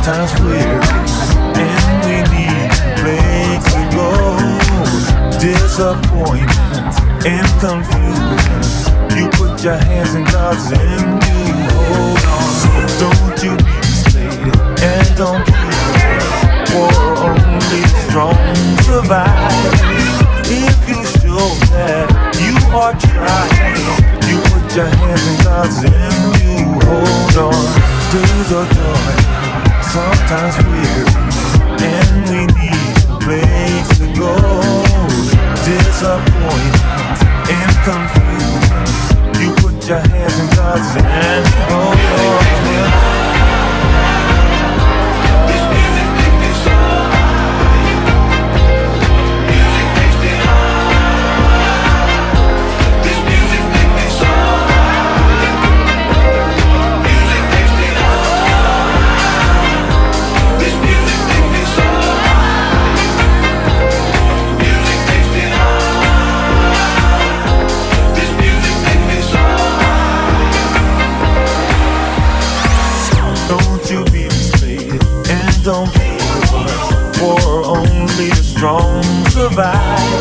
sometimes weary, and we need a place to go. Disappointment and confusion. You put your hands in God's and you hold on. Don't you be misled and don't give up. For only the strong survive. If you show that you are trying, you put your hands in God's and you hold on. Days are dark, sometimes weary, and we need a place to go. Disappointment and confusion. You put your hands in God's hand. Oh, Lord. Don't give up, for only the strong survive.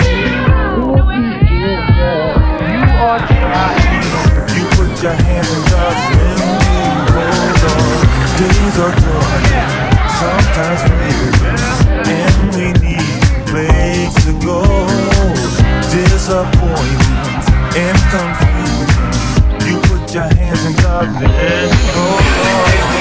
You are trying, you put your hands in God's hand, you hold on. Days are dark, sometimes weary, and we need a place to go. Disappointment and confusion. You put your hands in God's hand, you hold on.